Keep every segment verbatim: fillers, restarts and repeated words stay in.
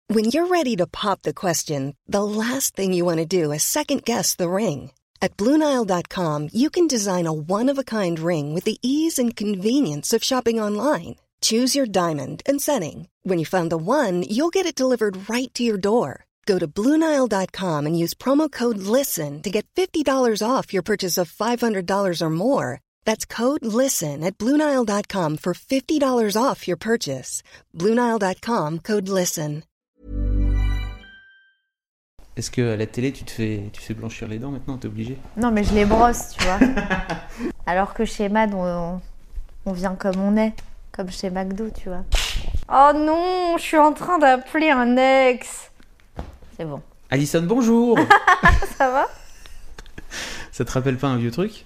When you're ready to pop the question, the last thing you want to do is second-guess the ring. At Blue Nile dot com, you can design a one-of-a-kind ring with the ease and convenience of shopping online. Choose your diamond and setting. When you find the one, you'll get it delivered right to your door. Go to Blue Nile dot com and use promo code LISTEN to get fifty dollars off your purchase of five hundred dollars or more. That's code LISTEN at Blue Nile dot com for fifty dollars off your purchase. Blue Nile dot com, code LISTEN. Est-ce qu'à la télé, tu te fais, tu fais blanchir les dents maintenant? T'es obligé? Non, mais je les brosse, tu vois. Alors que chez Mad, on, on vient comme on est. Comme chez McDo, tu vois. Oh non, je suis en train d'appeler un ex. C'est bon. Alison, bonjour. Ça va? Ça te rappelle pas un vieux truc?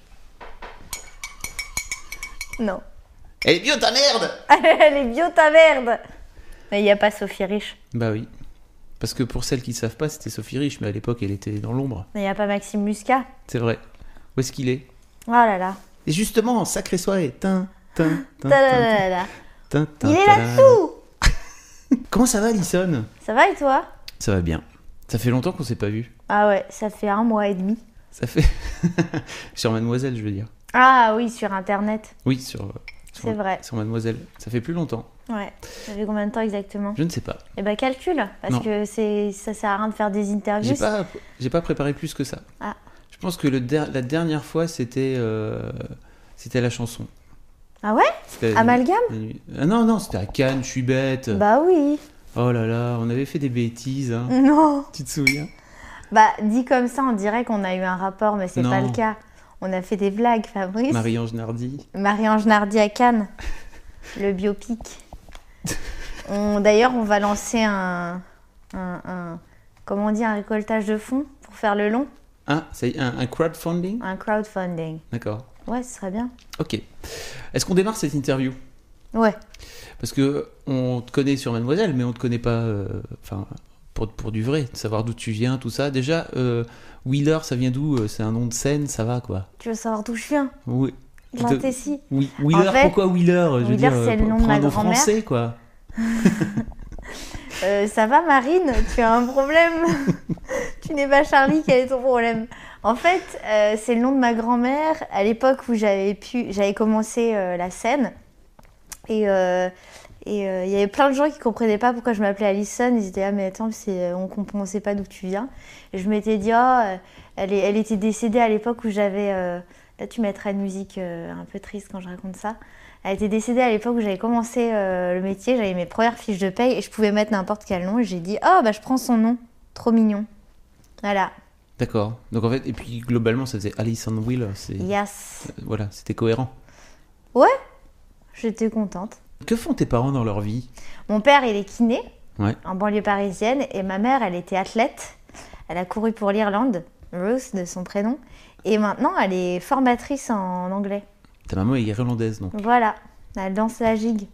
Non. Elle est bio ta merde. Elle est bio ta merde. Mais il n'y a pas Sophie Riche. Bah oui. Parce que pour celles qui ne savent pas, c'était Sophie Riche, mais à l'époque, elle était dans l'ombre. Mais il n'y a pas Maxime Muscat. C'est vrai. Où est-ce qu'il est? Oh là là. Et justement, sacrée soirée. Tin, tin, tin, Ta-da-da-da-da. tin, tin, Il est tin. là-dessous. Comment ça va, Alison? Ça va et toi? Ça va bien. Ça fait longtemps qu'on s'est pas vu. Ah ouais, ça fait un mois et demi. Ça fait... sur Mademoiselle, je veux dire. Ah oui, sur Internet. Oui, sur... sur C'est vrai. Sur Mademoiselle. Ça fait plus longtemps. Ouais. Ça fait combien de temps exactement? Je ne sais pas. Eh ben calcule, parce Non. que c'est ça sert à rien de faire des interviews. J'ai pas, j'ai pas préparé plus que ça. Ah. Je pense que le der- la dernière fois, c'était, euh, c'était la chanson. Ah ouais? C'était- Amalgame? Ah non, non, c'était à Cannes, je suis bête. Bah oui. Oh là là, on avait fait des bêtises. Hein. Non. Tu te souviens? Bah dit comme ça, on dirait qu'on a eu un rapport, mais c'est Non. pas le cas. On a fait des blagues, Fabrice. Marie-Ange Nardi. Marie-Ange Nardi à Cannes. Le biopic. On, d'ailleurs, on va lancer un, un, un... Comment on dit? Un récoltage de fonds pour faire le long. Ah, c'est un, un crowdfunding? Un crowdfunding. D'accord. Ouais, ce serait bien. Ok. Est-ce qu'on démarre cette interview? Ouais. Parce que on te connaît sur Mademoiselle, mais on te connaît pas... euh, Enfin, pour, pour du vrai, de savoir d'où tu viens, tout ça. Déjà, euh, Wheeler, ça vient d'où? Euh, C'est un nom de scène, ça va, quoi. Tu veux savoir d'où je viens? Oui. De la Tessie. Oui. Wheeler, En fait, pourquoi Wheeler? Je veux Wheeler, dire, c'est le euh, nom de prends ma un nom grand-mère. français, quoi. Euh, ça va, Marine? Tu as un problème? Tu n'es pas Charlie, quel est ton problème? En fait, euh, c'est le nom de ma grand-mère à l'époque où j'avais pu, j'avais commencé euh, la scène. Et euh, et euh, il y avait plein de gens qui comprenaient pas pourquoi je m'appelais Alison. Ils étaient ah mais attends, c'est, on ne sait pas d'où tu viens. Et je m'étais dit oh, elle, est, elle était décédée à l'époque où j'avais... Euh, là, tu mettras une musique euh, un peu triste quand je raconte ça. Elle était décédée à l'époque où j'avais commencé euh, le métier, j'avais mes premières fiches de paye et je pouvais mettre n'importe quel nom. Et j'ai dit, oh, bah je prends son nom, trop mignon. Voilà. D'accord. Donc en fait, et puis globalement, ça faisait Alison Wheeler. C'est... Yes. Euh, voilà, c'était cohérent. Ouais, j'étais contente. Que font tes parents dans leur vie? Mon père, il est kiné, Ouais. en banlieue parisienne, et ma mère, elle était athlète. Elle a couru pour l'Irlande, Ruth de son prénom, et maintenant, elle est formatrice en anglais. Ta maman est irlandaise, donc. Voilà, elle danse la gigue.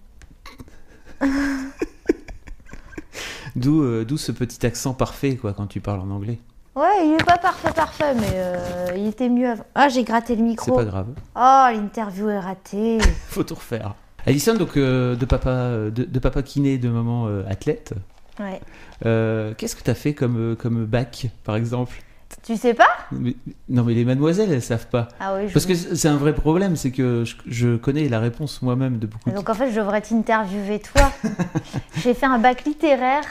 D'où, euh, d'où ce petit accent parfait, quoi, quand tu parles en anglais. Ouais, il est pas parfait, parfait, mais euh, il était mieux avant. Ah, j'ai gratté le micro. C'est pas grave. Oh, l'interview est ratée. Faut tout refaire. Alison, donc euh, de papa, euh, de, de papa kiné, de maman euh, athlète. Ouais. Euh, qu'est-ce que t'as fait comme, euh, comme bac, par exemple? Tu sais pas? Mais- Non, mais les mademoiselles, elles savent pas. Ah oui, je... Parce que c'est un vrai problème, c'est que je, je connais la réponse moi-même de beaucoup de... Donc en fait, je devrais t'interviewer toi. J'ai fait un bac littéraire.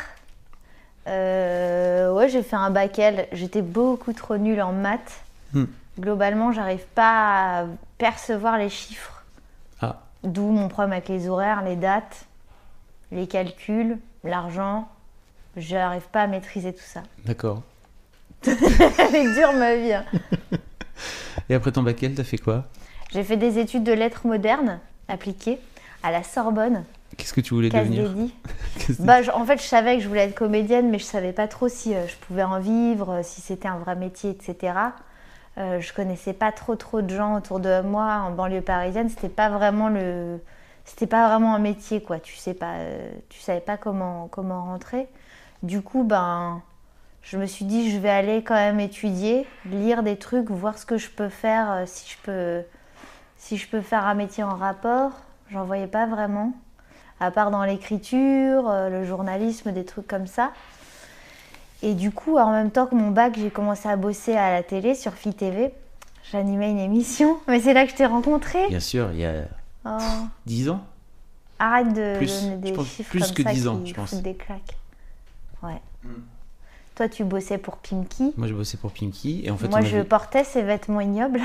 Euh, ouais, j'ai fait un bac L. J'étais beaucoup trop nulle en maths. Hmm. Globalement, j'arrive pas à percevoir les chiffres. Ah, D'où mon problème avec les horaires, les dates, les calculs, l'argent. J'arrive pas à maîtriser tout ça. d'accord. Elle est dure ma vie. hein. Et après ton bac L, t'as fait quoi? J'ai fait des études de lettres modernes appliquées à la Sorbonne, Qu'est-ce que tu voulais Casse devenir? dédié. Qu'est-ce que- Bah, je- en fait, je savais que je voulais être comédienne, mais je savais pas trop si euh, je pouvais en vivre, euh, si c'était un vrai métier, et cetera. Euh, je connaissais pas trop trop de gens autour de moi en banlieue parisienne. C'était pas vraiment le, c'était pas vraiment un métier quoi. Tu sais pas, euh, tu savais pas comment comment rentrer. Du coup, ben, je me suis dit je vais aller quand même étudier, lire des trucs, voir ce que je peux faire, euh, si je peux, si je peux faire un métier en rapport. J'en voyais pas vraiment. à part dans l'écriture, euh, le journalisme, des trucs comme ça. Et du coup, en même temps que mon bac, j'ai commencé à bosser à la télé sur F I T V. J'animais une émission, mais c'est là que je t'ai rencontré. Bien sûr, il y a Oh. dix ans. Arrête de Plus, donner je des pense chiffres plus comme que ça dix qui ans, je pense. foutent des claques. Ouais. Mm. Toi, tu bossais pour Pimki. Moi, je bossais pour Pimki. Et en fait, Moi, on je avait- portais ces vêtements ignobles.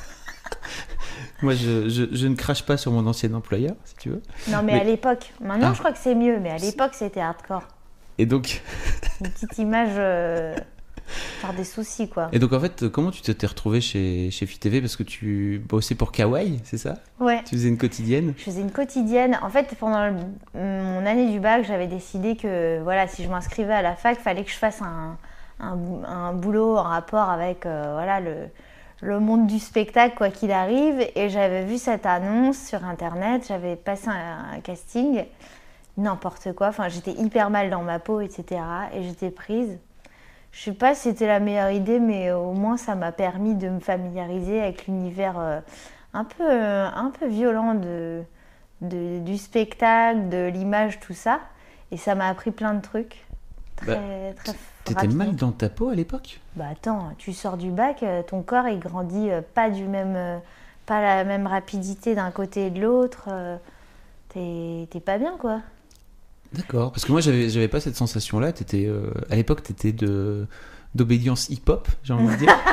Moi, je, je, je ne crache pas sur mon ancien employeur, si tu veux. Non, mais, Mais- à l'époque. Maintenant, Ah. je crois que c'est mieux, mais à l'époque, c'était hardcore. Et donc, Une petite image, euh, faire des soucis, quoi. et donc, en fait, comment tu t'es retrouvé chez, chez F I T V? Parce que tu bossais pour Kawaii, c'est ça? Ouais. Tu faisais une quotidienne? Je faisais une quotidienne. En fait, pendant le- mon année du bac, j'avais décidé que voilà, si je m'inscrivais à la fac, il fallait que je fasse un, un, un boulot en rapport avec euh, voilà, le, le monde du spectacle, quoi qu'il arrive. Et j'avais vu cette annonce sur Internet, j'avais passé un, un casting, n'importe quoi. Enfin, j'étais hyper mal dans ma peau, et cetera. Et j'étais prise. Je sais pas si c'était la meilleure idée, mais au moins ça m'a permis de me familiariser avec l'univers euh, un peu, euh, un peu violent de, de- du spectacle, de l'image, tout ça. Et ça m'a appris plein de trucs. Très, Bah, très T'étais rapidement. mal dans ta peau à l'époque? Bah attends, tu sors du bac, euh, ton corps il grandit euh, pas du même, euh, pas la même rapidité d'un côté et de l'autre. euh, t'es, t'es pas bien, quoi. D'accord. Parce que moi, j'avais, j'avais pas cette sensation-là. T'étais, euh, à l'époque, t'étais de, d'obédience hip-hop, j'ai envie de dire.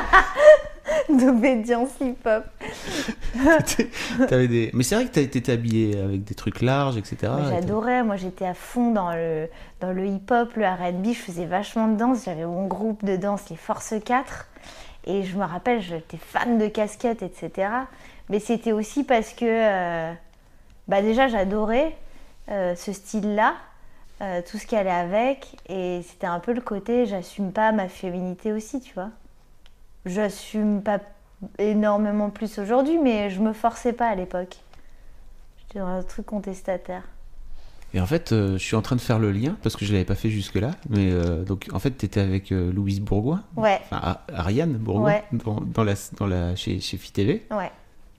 D'obédience hip-hop. T'étais- t'avais des... Mais c'est vrai que t'as- t'étais habillé avec des trucs larges, et cetera. Moi, Et j'adorais, moi j'étais à fond dans le, dans le hip-hop, le R and B, je faisais vachement de danse, j'avais mon groupe de danse, les Force quatre, et je me rappelle, j'étais fan de casquettes, et cetera. Mais c'était aussi parce que, euh, bah déjà j'adorais euh, ce style-là, euh, tout ce qui allait avec, et c'était un peu le côté, j'assume pas ma féminité aussi, tu vois. J'assume pas énormément plus aujourd'hui, mais je me forçais pas à l'époque. J'étais dans un truc contestataire. Et en fait, euh, je suis en train de faire le lien, parce que je l'avais pas fait jusque-là. Mais euh, donc, en fait, t'étais avec euh, Louise Bourgoin. Ouais, Enfin, A- Ariane Bourgoin, Ouais. dans, dans la, dans la, chez, chez F I T V. ouais.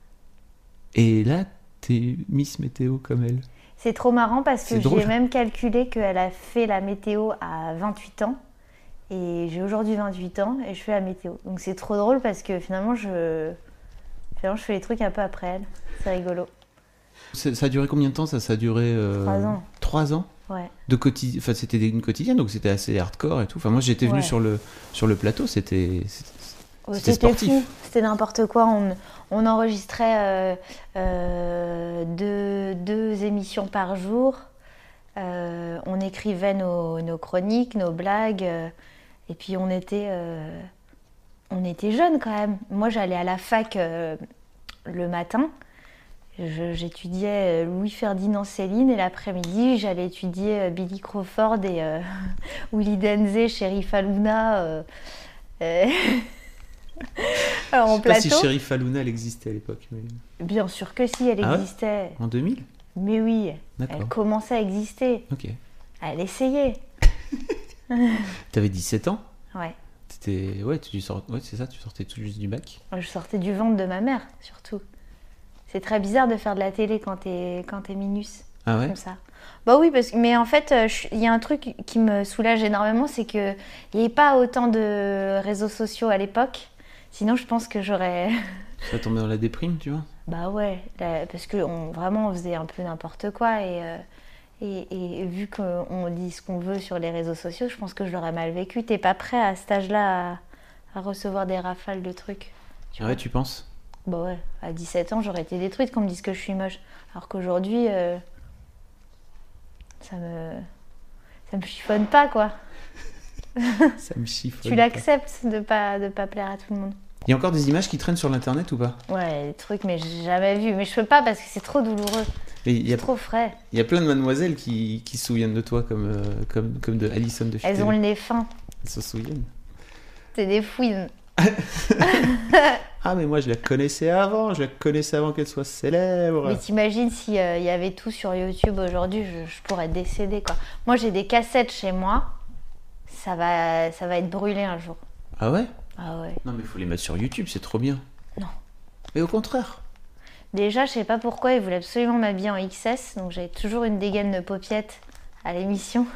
Et là, t'es Miss Météo comme elle. C'est trop marrant parce que C'est drôle. j'ai même calculé qu'elle a fait la météo à vingt-huit ans. Et j'ai aujourd'hui vingt-huit ans et je fais la météo. Donc c'est trop drôle parce que finalement je, finalement, je fais les trucs un peu après elle. C'est rigolo. C'est- Ça a duré combien de temps ça Ça a duré... euh, Trois ans. Trois ans Ouais. de quotidien. Enfin, c'était une quotidienne, donc c'était assez hardcore et tout. Enfin, moi, j'étais venu Ouais. sur le, sur le plateau, c'était... c'était- Oh, C'était C'était sportif. fou, c'était n'importe quoi. On, on enregistrait euh, euh, deux, deux émissions par jour. Euh, on écrivait nos, nos chroniques, nos blagues. euh, et puis on était, euh, on était jeunes quand même. Moi j'allais à la fac euh, le matin. Je- J'étudiais Louis-Ferdinand Céline et l'après-midi j'allais étudier euh, Billy Crawford et euh, Willy Denzey, Sheriff Aluna. euh, euh, Alors, en Je sais pas si plateau. Sheriff Aluna elle existait à l'époque. Mais... Bien sûr que si, elle Ah ouais existait. En deux mille Mais oui, D'accord. elle commençait à exister. Ok. Elle essayait. T'avais dix-sept ans. Ouais. T'étais... Ouais, tu sort... ouais, c'est ça, tu sortais tout juste du bac. Je sortais du ventre de ma mère, surtout. C'est très bizarre de faire de la télé quand t'es, quand t'es minus, Ah ouais comme ça. Bah oui, parce que, mais en fait, euh, je- il y a un truc qui me soulage énormément, c'est qu'il n'y avait pas autant de réseaux sociaux à l'époque. Sinon, je pense que j'aurais... Ça tombait dans la déprime, tu vois. Bah ouais, là, parce que on, vraiment, on faisait un peu n'importe quoi. Et, euh, et, et vu qu'on dit ce qu'on veut sur les réseaux sociaux, je pense que je l'aurais mal vécu. T'es pas prêt à cet âge-là à, à recevoir des rafales de trucs. Tu Ah vois. ouais, tu penses Bah ouais, à dix-sept ans, j'aurais été détruite qu'on me dise que je suis moche. Alors qu'aujourd'hui, euh, ça me... ça me chiffonne pas, quoi. Ça me chiffonne. Tu l'acceptes de pas, de pas plaire à tout le monde. Il y a encore des images qui traînent sur l'internet ou pas? Ouais, des trucs, mais j'ai jamais vu. Mais je peux pas parce que c'est trop douloureux, Et il y a, c'est trop frais. il y a plein de mademoiselles qui, qui se souviennent de toi comme, euh, comme, comme de Alison de F I T V. Elles ont le nez fin. Elles se souviennent. C'est des fouines. Ah mais moi je la connaissais avant, je la connaissais avant qu'elle soit célèbre. Mais t'imagines s'il y avait tout sur YouTube aujourd'hui, je, je pourrais décéder, quoi. Moi, j'ai des cassettes chez moi. Ça va, ça va être brûlé un jour. Ah ouais? Ah ouais. Non mais il faut les mettre sur YouTube, c'est trop bien. Non. Mais au contraire. Déjà, je sais pas pourquoi, ils voulaient absolument m'habiller en X S, donc j'avais toujours une dégaine de paupiètes à l'émission.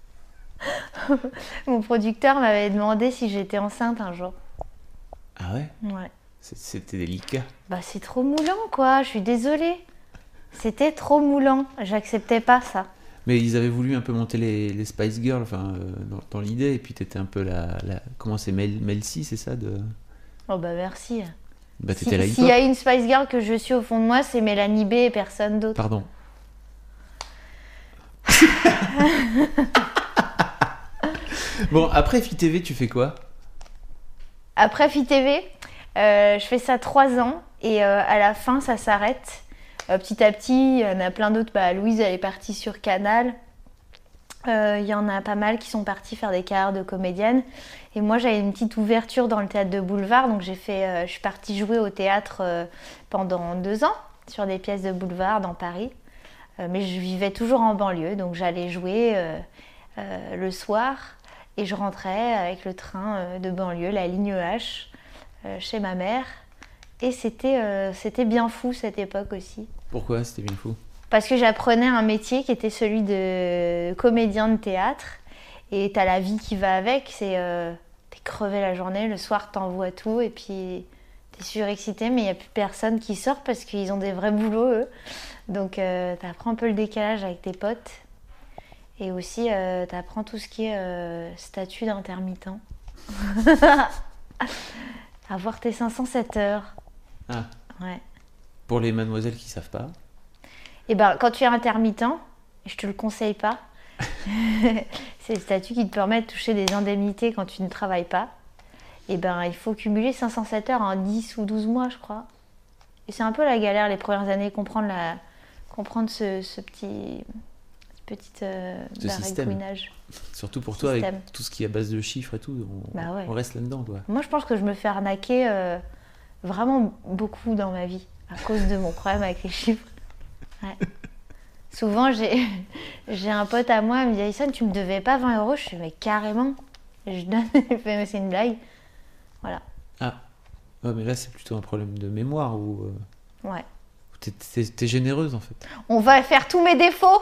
Mon producteur m'avait demandé si j'étais enceinte un jour. Ah ouais? Ouais. C'était délicat. Bah c'est trop moulant quoi, je suis désolée. C'était trop moulant, j'acceptais pas ça. Mais ils avaient voulu un peu monter les, les Spice Girls, enfin, euh, dans, dans l'idée, et puis t'étais un peu la... la comment c'est, Mel, Mel C, c'est ça de... Oh bah merci. Bah t'étais Si- la S'il hip-hop. y a une Spice Girl que je suis au fond de moi, c'est Mélanie B et personne d'autre. Pardon. Bon, après F I T V, tu fais quoi? Après F I T V, euh, je fais ça trois ans et euh, à la fin ça s'arrête. Euh, petit à petit, il y en a plein d'autres. Bah, Louise elle est partie sur Canal. Euh, Il y en a pas mal qui sont partis faire des carrières de comédienne. Et moi j'avais une petite ouverture dans le théâtre de boulevard. Donc j'ai fait, euh, je suis partie jouer au théâtre euh, pendant deux ans sur des pièces de boulevard dans Paris. Euh, mais je vivais toujours en banlieue. Donc j'allais jouer euh, euh, le soir. Et je rentrais avec le train euh, de banlieue, la ligne H, euh, chez ma mère. Et c'était, euh, c'était bien fou cette époque aussi. Pourquoi? C'était bien fou. Parce que j'apprenais un métier qui était celui de comédien de théâtre. Et t'as la vie qui va avec. C'est, euh, t'es crevé la journée, le soir t'envoies tout. Et puis t'es surexcité, mais il n'y a plus personne qui sort parce qu'ils ont des vrais boulots, eux. Donc euh, t'apprends un peu le décalage avec tes potes. Et aussi, euh, tu apprends tout ce qui est euh, statut d'intermittent. Avoir tes cinq cent sept heures. Ah. Ouais. Pour les mademoiselles qui savent pas. Et ben, quand tu es intermittent, et je te le conseille pas, c'est le statut qui te permet de toucher des indemnités quand tu ne travailles pas. Et ben, il faut cumuler cinq cent sept heures en dix ou douze mois, je crois. Et c'est un peu la galère les premières années, comprendre, la... comprendre ce, ce petit... petite euh, Ce système. baragouinage. Surtout pour toi, Système. avec tout ce qui est à base de chiffres et tout, on, Bah ouais. on reste là-dedans, quoi. Moi, je pense que je me fais arnaquer euh, vraiment beaucoup dans ma vie à cause de mon problème avec les chiffres. Ouais. Souvent, j'ai, j'ai un pote à moi, il me dit Alison, tu me devais pas vingt euros. Je fais mais carrément. Et je donne, il fait mais c'est une blague. Voilà. Ah, ouais, mais là, c'est plutôt un problème de mémoire ou. Euh... Ouais. T'es, t'es, t'es généreuse en fait. On va faire tous mes défauts.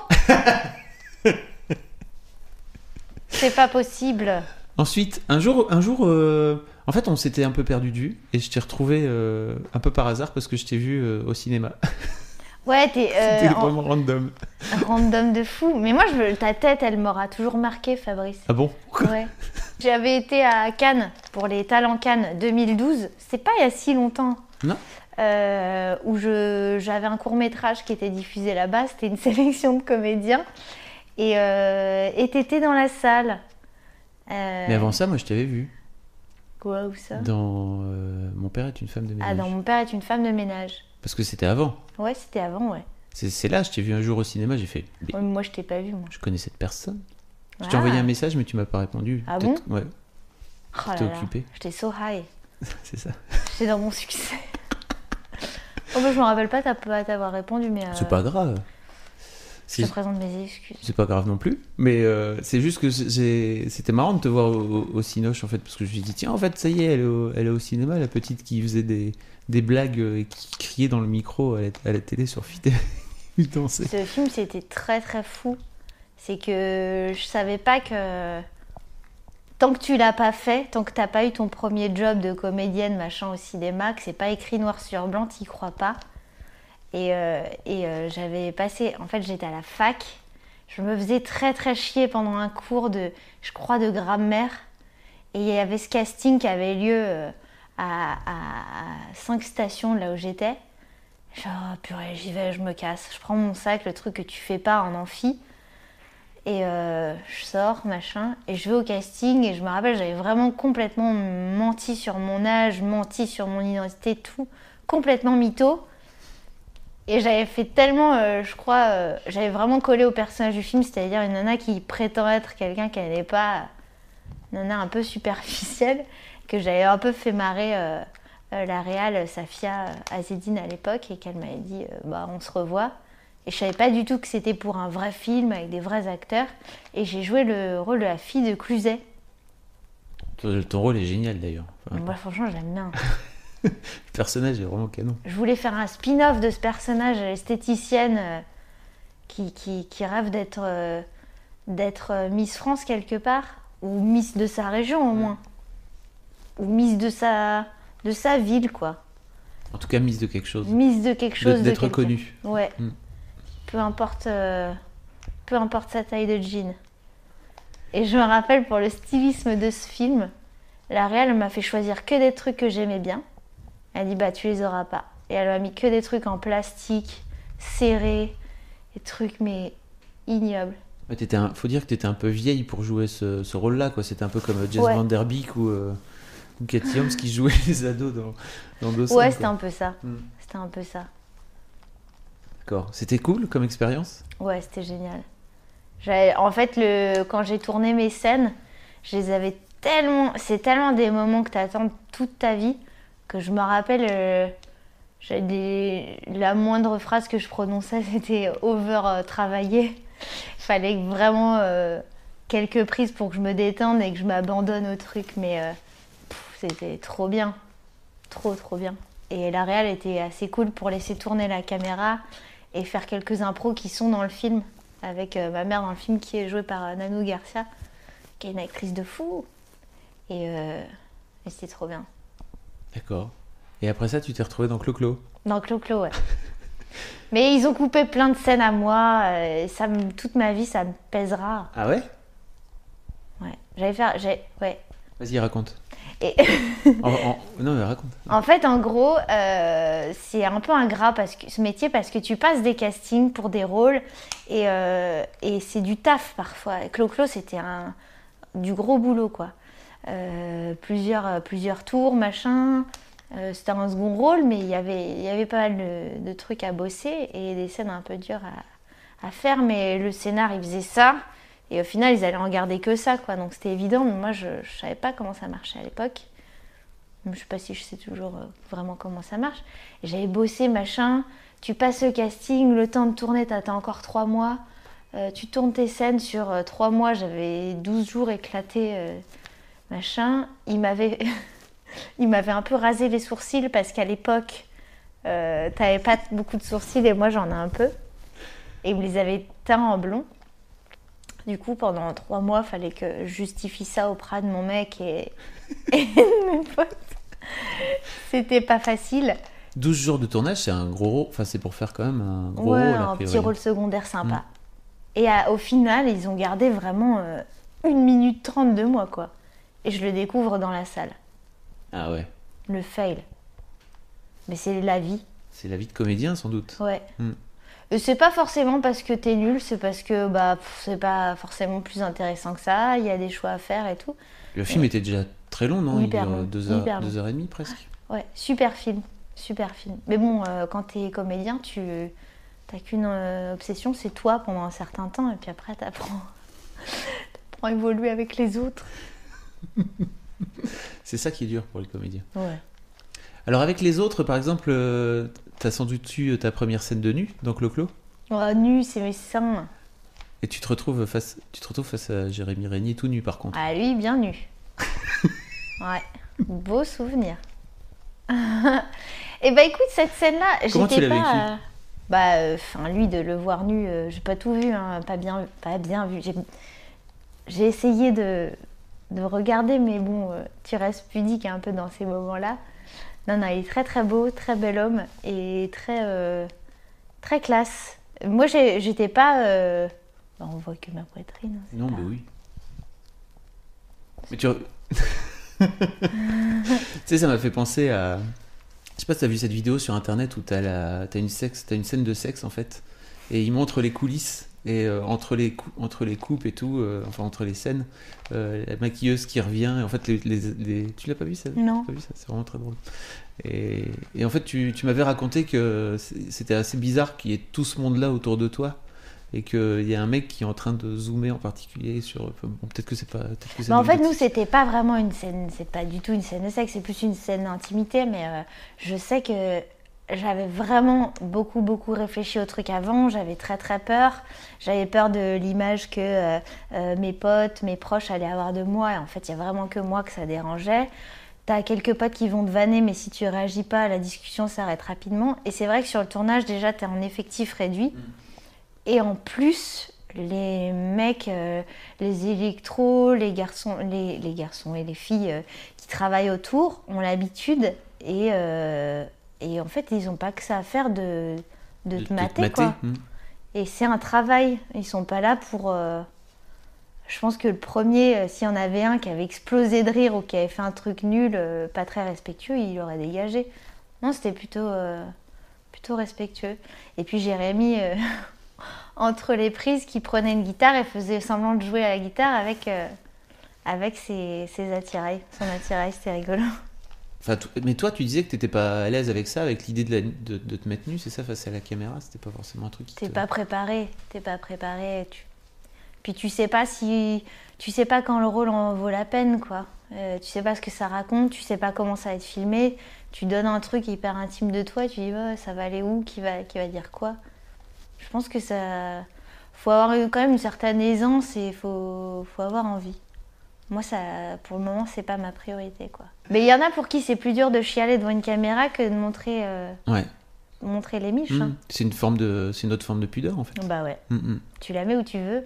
C'est pas possible. Ensuite, un jour, un jour euh, en fait, on s'était un peu perdu de vue et je t'ai retrouvé euh, un peu par hasard parce que je t'ai vu euh, au cinéma. Ouais, t'es euh, C'était en- vraiment random. random de fou. Mais moi, je veux... ta tête, elle m'aura toujours marqué, Fabrice. Ah bon? Ouais. J'avais été à Cannes pour les Talents Cannes deux mille douze. C'est pas il y a si longtemps. Non. Euh, où je, j'avais un court-métrage qui était diffusé là-bas. C'était une sélection de comédiens. Et euh, et t'étais dans la salle. Euh, Mais avant ça, moi, je t'avais vu Quoi, où ça? dans euh, Mon père est une femme de ménage. Ah, dans Mon père est une femme de ménage. Parce que c'était avant. Ouais, c'était avant, ouais. C'est, c'est là, je t'ai vu un jour au cinéma, j'ai fait. Mais Ouais, mais moi, je t'ai pas vu, moi. je connais cette personne. Je t'ai Ah. envoyé un message, mais tu m'as pas répondu. Ah Peut-être- Ouais, Oh là t'es là, occupé. J'étais so high. c'est ça. J'étais dans mon succès. Oh, bah, je me rappelle pas t'as- pas t'avoir répondu, mais... euh, C'est pas grave. Je C'est, te présente mes excuses. c'est pas grave non plus. Mais euh, c'est juste que j'ai... c'était marrant de te voir au, au Cinoche en fait. Parce que je me suis dit, tiens, en fait, ça y est, elle est au, elle est au cinéma, la petite qui faisait des, des blagues euh, et qui criait dans le micro à la, à la télé sur F I T V. Danser. Ce film, c'était très très fou. C'est que je savais pas que tant que tu l'as pas fait, tant que t'as pas eu ton premier job de comédienne machin au cinéma, que c'est pas écrit noir sur blanc, t'y crois pas. Et, euh, et euh, j'avais passé, en fait, j'étais à la fac. Je me faisais très très chier pendant un cours de, je crois, de grammaire. Et il y avait ce casting qui avait lieu euh, à, à, à cinq stations de là où j'étais. Genre, oh, purée, j'y vais, je me casse. Je prends mon sac, le truc que tu fais pas en amphi. Et euh, je sors, machin, et je vais au casting. Et je me rappelle, j'avais vraiment complètement menti sur mon âge, menti sur mon identité, tout. Complètement mytho. Et j'avais fait tellement, euh, je crois, euh, j'avais vraiment collé au personnage du film, c'est-à-dire une nana qui prétend être quelqu'un qu'elle n'est pas, une nana un peu superficielle, que j'avais un peu fait marrer euh, euh, la réal Safia Azedine à l'époque, et qu'elle m'avait dit euh, bah on se revoit. Et je savais pas du tout que c'était pour un vrai film avec des vrais acteurs. Et j'ai joué le rôle de la fille de Cluzet. Ton ton rôle est génial d'ailleurs. Enfin, Moi franchement je l'aime bien. Le personnage est vraiment canon. Je voulais faire un spin-off de ce personnage, esthéticienne euh, qui, qui, qui rêve d'être, euh, d'être euh, Miss France quelque part, ou Miss de sa région au moins, ou Miss de sa, de sa ville, quoi. En tout cas, Miss de quelque chose. Miss de quelque chose. De, d'être de quelqu'un. reconnue. Ouais. Mm. Peu importe, euh, peu importe sa taille de jean. Et je me rappelle pour le stylisme de ce film, la réal m'a fait choisir que des trucs que j'aimais bien. Elle dit bah tu les auras pas. Et elle m'a mis que des trucs en plastique, serrés, des trucs mais ignobles. Ouais, t'étais un, faut dire que tu étais un peu vieille pour jouer ce, ce rôle-là, quoi. C'était un peu comme Jess Ouais. Van Der Beek ou, euh, ou Katie Holmes qui jouaient les ados dans, dans Dawson. Ouais, quoi. c'était un peu ça. Mm. C'était un peu ça. D'accord. C'était cool comme expérience. Ouais, c'était génial. J'avais- En fait, le... quand j'ai tourné mes scènes, je les avais tellement... C'est tellement des moments que tu attends toute ta vie que je me rappelle... euh, j'avais des... La moindre phrase que je prononçais, c'était over-travaillé. Il fallait vraiment euh, quelques prises pour que je me détende et que je m'abandonne au truc. Mais euh, pff, c'était trop bien. Trop, trop bien. Et la réal était assez cool pour laisser tourner la caméra et faire quelques impros qui sont dans le film. Avec euh, ma mère dans le film qui est jouée par euh, Nanou Garcia, qui est une actrice de fou. Et, euh, et c'était trop bien. D'accord. Et après ça, tu t'es retrouvée dans Clo-Clo. Dans Clo-Clo, ouais. Mais ils ont coupé plein de scènes à moi. euh, et ça me- toute ma vie, ça me pèsera. Ah ouais? Ouais. J'allais faire... j'ai- Ouais. Vas-y, raconte. Et En- en- Non, mais raconte. en fait, en gros, euh, c'est un peu ingrat parce que, ce métier parce que tu passes des castings pour des rôles et, euh, et c'est du taf parfois. Clo-Clo, c'était un, du gros boulot, quoi. Euh, plusieurs, euh, plusieurs tours, machin. Euh, c'était un second rôle, mais il y avait, il y avait pas mal de, de trucs à bosser et des scènes un peu dures à, à faire. Mais le scénar, il faisait ça. Et au final, ils allaient en garder que ça, quoi. Donc c'était évident, mais moi, je ne savais pas comment ça marchait à l'époque. Je ne sais pas si je sais toujours euh, vraiment comment ça marche. Et j'avais bossé, machin. Tu passes le casting, le temps de tourner, t'attends encore trois mois. Euh, tu tournes tes scènes sur euh, trois mois. J'avais douze jours éclatés, euh, machin. Il m'avait... il m'avait un peu rasé les sourcils parce qu'à l'époque, euh, t'avais pas beaucoup de sourcils et moi, j'en ai un peu. Et il me les avait teints en blond. Du coup, pendant trois mois, il fallait que je justifie ça auprès de mon mec et, et de mes potes. C'était pas facile. douze jours de tournage, c'est un gros rôle. Enfin, c'est pour faire quand même un gros Ouais, rôle. a un priori. petit rôle secondaire sympa. Et à- au final, ils ont gardé vraiment euh, une minute trente de moi, quoi. Et je le découvre dans la salle. Ah ouais. Le fail. Mais c'est la vie. C'est la vie de comédien, sans doute. Ouais. Mm. Et c'est pas forcément parce que t'es nul, c'est parce que bah, pff, c'est pas forcément plus intéressant que ça. Il y a des choix à faire et tout. Le film était déjà très long, non? Hyper Il dure long, deux heures, hyper long. deux heures et demie presque. Ouais, super film. Super film. Mais bon, euh, quand t'es comédien, tu t'as qu'une euh, obsession, c'est toi pendant un certain temps. Et puis après, t'apprends, t'apprends à évoluer avec les autres. C'est ça qui est dur pour les comédiens. Ouais. Alors avec les autres, par exemple, euh, t'as sans doute eu ta première scène de nu dans Clo-Clo, Oh, nu, c'est mes seins. et tu te retrouves face, tu te retrouves face à Jérémy Régnier tout nu par contre. Ah, lui, bien nu. Ouais, beau souvenir. Et bah écoute, cette scène-là, Comment j'étais tu l'as pas... vécu euh, Bah, enfin, lui, de le voir nu, euh, j'ai pas tout vu, hein, pas bien, pas bien vu. J'ai, j'ai essayé de, de regarder, mais bon, euh, tu restes pudique un peu dans ces moments-là. Non, non, il est très très beau, très bel homme et très, euh, très classe. Moi, j'ai, j'étais pas... euh, bah, on voit que ma poitrine. hein, c'est Non, pas- mais oui. Mais tu... tu sais, ça m'a fait penser à... Je sais pas si t'as vu cette vidéo sur internet où t'as, la... t'as, une, sexe... t'as une scène de sexe en fait, et ils montrent les coulisses, et euh, entre, les cou... entre les coupes et tout, euh, enfin entre les scènes, euh, la maquilleuse qui revient, et en fait, les, les, les... tu l'as pas vu ça? Non. T'as pas vu ça? C'est vraiment très drôle. Et, et en fait, tu, tu m'avais raconté que c'était assez bizarre qu'il y ait tout ce monde-là autour de toi, et qu'il y a un mec qui est en train de zoomer en particulier sur... Enfin, bon, peut-être que c'est pas... Peut-être que c'est Mais en fait, nous, anecdotique. c'était pas vraiment une scène, c'est pas du tout une scène de sexe, c'est plus une scène d'intimité, mais euh, je sais que j'avais vraiment beaucoup, beaucoup réfléchi au truc avant, j'avais très, très peur. J'avais peur de l'image que euh, euh, mes potes, mes proches allaient avoir de moi, et en fait, il y a vraiment que moi que ça dérangeait. t'as quelques potes qui vont te vanner, mais si tu réagis pas, la discussion s'arrête rapidement. Et c'est vrai que sur le tournage, déjà, t'es en effectif réduit. Mmh. Et en plus, les mecs, euh, les électros, les garçons, les, les garçons et les filles euh, qui travaillent autour ont l'habitude. Et, euh, et en fait, ils n'ont pas que ça à faire de, de, de te mater, te mater. Quoi. Mmh. Et c'est un travail. Ils sont pas là pour... Euh, Je pense que le premier, euh, s'il y en avait un qui avait explosé de rire ou qui avait fait un truc nul, euh, pas très respectueux, il aurait dégagé. Non, c'était plutôt, euh, plutôt respectueux. Et puis Jérémy, euh, entre les prises, qui prenait une guitare et faisait semblant de jouer à la guitare avec, euh, avec ses, ses attirails. Son attirail, c'était rigolo. Enfin, t- mais toi, tu disais que tu n'étais pas à l'aise avec ça, avec l'idée de, la, de, de te mettre nu, c'est ça, face à la caméra? C'était pas forcément un truc qui T'es te... pas préparé, t'es pas préparé, tu... Puis tu sais pas si, tu sais pas quand le rôle en vaut la peine, quoi. Euh, tu sais pas ce que ça raconte, tu sais pas comment ça va être filmé. Tu donnes un truc hyper intime de toi, tu dis oh, ça va aller où, qui va, qui va dire quoi. Je pense que ça, faut avoir quand même une certaine aisance et faut, faut avoir envie. Moi, ça, pour le moment, c'est pas ma priorité, quoi. Mais il y en a pour qui c'est plus dur de chialer devant une caméra que de montrer, euh, ouais. montrer les miches. Mmh. Hein. C'est une forme de, c'est une autre forme de pudeur, en fait. Bah ouais. Mmh. Tu la mets où tu veux.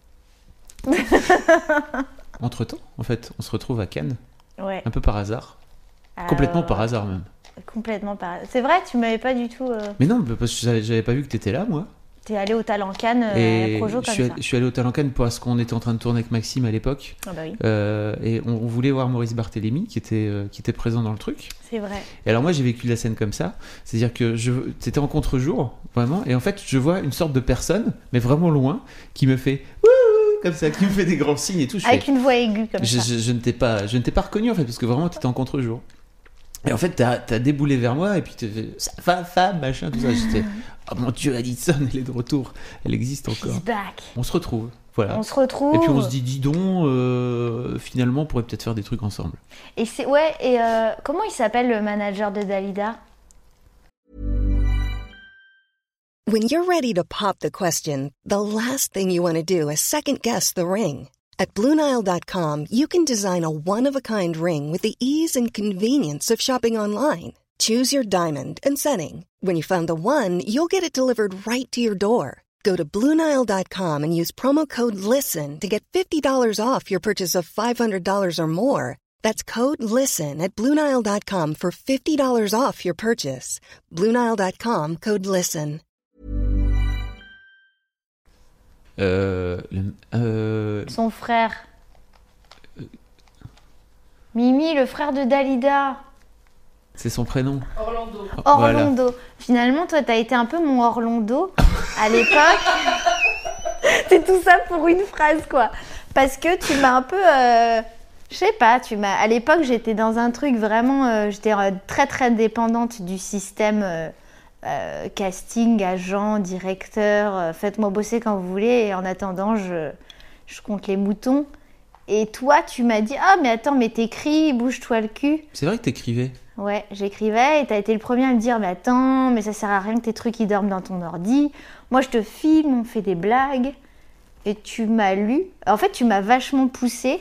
Entre-temps, en fait, on se retrouve à Cannes, ouais. un peu par hasard, Alors... complètement par hasard même. Complètement par hasard. C'est vrai, tu m'avais pas du tout... Euh... Mais non, parce que j'avais, j'avais pas vu que t'étais là, moi. T'es allé au Talent Cannes euh, et à la Projo comme je suis, ça. Je suis allé au Talent Cannes parce qu'on était en train de tourner avec Maxime à l'époque. Ah bah oui. Euh, et on, on voulait voir Maurice Barthélémy qui était, euh, qui était présent dans le truc. C'est vrai. Et alors moi j'ai vécu la scène comme ça. C'est-à-dire que je, c'était en contre-jour, vraiment. Et en fait je vois une sorte de personne, mais vraiment loin, qui me fait... comme ça, qui me fait des grands signes et tout. Je avec fais, une voix aiguë comme je, ça. Je, je, ne t'ai pas, je ne t'ai pas reconnu en fait, parce que vraiment t'étais en contre-jour. Et en fait, t'as, t'as déboulé vers moi et puis t'as fait femme, femme, machin, tout ça. J'étais, oh mon Dieu, Alison, elle est de retour, elle existe encore. She's back. On se retrouve, voilà. On se retrouve. Et puis on se dit, dis donc, euh, finalement, on pourrait peut-être faire des trucs ensemble. Et c'est ouais. Et euh, comment il s'appelle le manager de Dalida? When you're ready to pop the question, the last thing you want to do is second-guess the ring. At Blue Nile dot com, you can design a one-of-a-kind ring with the ease and convenience of shopping online. Choose your diamond and setting. When you find the one, you'll get it delivered right to your door. Go to Blue Nile dot com and use promo code LISTEN to get fifty dollars off your purchase of five hundred dollars or more. That's code LISTEN at Blue Nile dot com for fifty dollars off your purchase. Blue Nile dot com, code LISTEN. Euh, le, euh... Son frère. Euh... Mimi, le frère de Dalida. C'est son prénom. Orlando. Orlando. Voilà. Finalement, toi, t'as été un peu mon Orlando à l'époque. C'est tout ça pour une phrase, quoi. Parce que tu m'as un peu... Euh... Je sais pas, tu m'as... À l'époque, j'étais dans un truc vraiment... Euh, j'étais euh, très, très dépendante du système... Euh... Euh, casting, agent, directeur, euh, faites-moi bosser quand vous voulez et en attendant je, je compte les moutons. Et toi tu m'as dit ah mais attends mais t'écris, bouge-toi le cul. C'est vrai que t'écrivais? Ouais, j'écrivais et t'as été le premier à me dire mais attends mais ça sert à rien que tes trucs ils dorment dans ton ordi. Moi je te filme, on fait des blagues et tu m'as lu. En fait tu m'as vachement poussé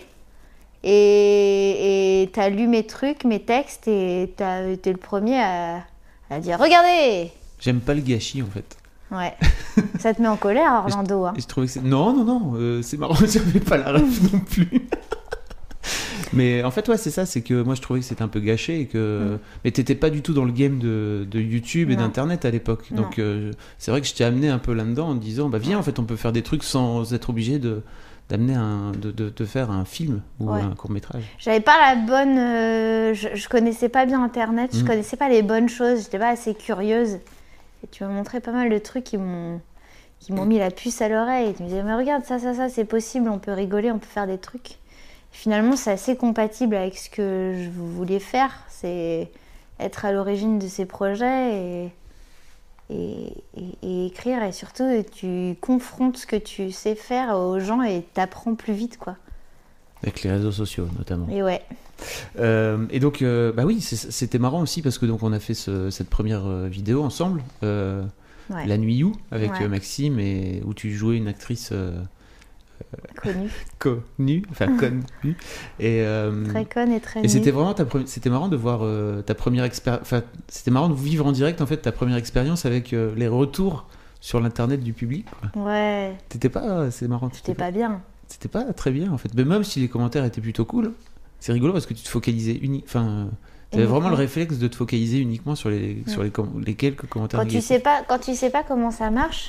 et, et t'as lu mes trucs, mes textes et t'as été le premier à à dire regardez. J'aime pas le gâchis en fait. Ouais. Ça te met en colère Orlando hein. Je, je trouvais que c'est... Non non non, euh, c'est marrant, j'avais pas la rêve non plus. Mais en fait ouais c'est ça, c'est que moi je trouvais que c'était un peu gâché et que mm. mais t'étais pas du tout dans le game de, de YouTube et non. d'internet à l'époque. Non. Donc euh, c'est vrai que je t'ai amené un peu là-dedans en disant bah viens en fait on peut faire des trucs sans être obligé de d'amener un, de, de, de faire un film ou ouais. un court-métrage. J'avais pas la bonne... Euh, je, je connaissais pas bien Internet, mmh. je connaissais pas les bonnes choses, j'étais pas assez curieuse. Et tu m'as montré pas mal de trucs qui m'ont, qui m'ont mis la puce à l'oreille. Et tu me disais, mais regarde, ça, ça, ça, c'est possible, on peut rigoler, on peut faire des trucs. Et finalement, c'est assez compatible avec ce que je voulais faire, c'est être à l'origine de ces projets et... Et, et, et écrire et surtout tu confrontes ce que tu sais faire aux gens et t'apprends plus vite quoi. Avec les réseaux sociaux notamment. Et ouais. Euh, et donc euh, bah oui c'est, c'était marrant aussi parce que donc on a fait ce, cette première vidéo ensemble euh, ouais. La Nuit You avec ouais. Maxime et où tu jouais une actrice euh, Connu. connu, enfin connu. Et, euh, Très conne et très et nue. c'était vraiment ta pre- c'était marrant de voir euh, ta première expérience. Enfin, c'était marrant de vivre en direct en fait ta première expérience avec euh, les retours sur l'internet du public. Quoi. Ouais, T'étais pas, c'est marrant. j'étais pas bien. C'était pas très bien en fait. Mais même si les commentaires étaient plutôt cool, c'est rigolo parce que tu te focalisais uni... Enfin, t'avais Uniquement. vraiment le réflexe de te focaliser uniquement sur les, Ouais. sur les, com- les quelques commentaires Quand tu négatifs. sais pas, quand tu sais pas comment ça marche,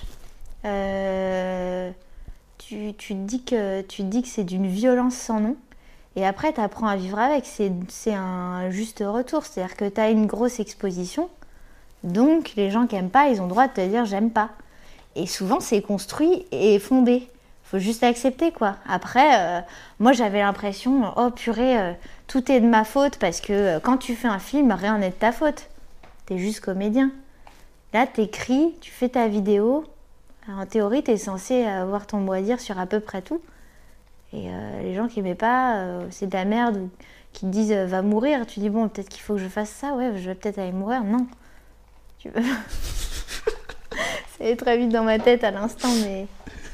euh, tu, tu te dis que tu te dis que c'est d'une violence sans nom. Et après, tu apprends à vivre avec. C'est, c'est un juste retour. C'est-à-dire que tu as une grosse exposition. Donc, les gens qui aiment pas, ils ont le droit de te dire j'aime pas. Et souvent, c'est construit et fondé. Faut juste accepter, quoi. Après, euh, moi, j'avais l'impression, oh purée, euh, tout est de ma faute. Parce que euh, quand tu fais un film, rien n'est de ta faute. T'es juste comédien. Là, t'écris, tu fais ta vidéo. Alors, en théorie, t'es censé avoir ton mot à dire sur à peu près tout. Et euh, les gens qui n'aimaient pas, euh, c'est de la merde, ou qui te disent euh, va mourir. Tu dis bon, peut-être qu'il faut que je fasse ça. Ouais, je vais peut-être aller mourir. Non. Tu veux... Ça allait très vite dans ma tête à l'instant, mais